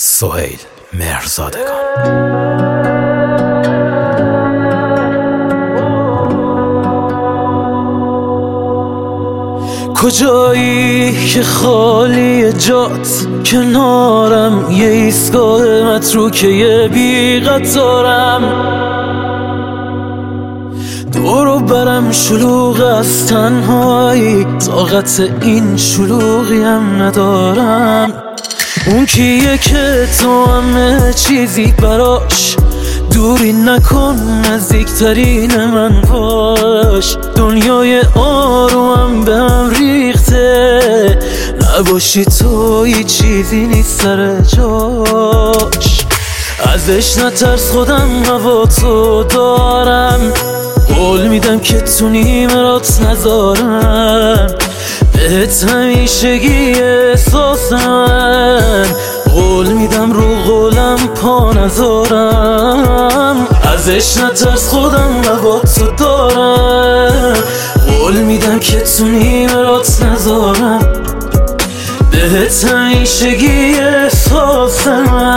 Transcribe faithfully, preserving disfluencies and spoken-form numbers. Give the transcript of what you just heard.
سهیل مهرزادگان. کجایی که خالی جات کنارم، یه ایستگاه متروکه یه بی قطارم، دورو برم شلوغ از تنهایی، طاقت این شلوغی هم ندارم. اون کیه که تو همه چیزی براش، دوری نکن نزدیکترین من باش. دنیای آرومم به هم ریخته، نباشی تو هیچ چیزی نیست سر جاش. ازش نترس خودم هوا تو دارم، قول میدم که تو نیمرات نذارم. بهت همیشگی احساس من، قول میدم رو قولم پا نذارم. ازش نترس خودم هوا تو دارم، قول میدم که تو نیمرات نذارم. بهت همیشگی احساس من.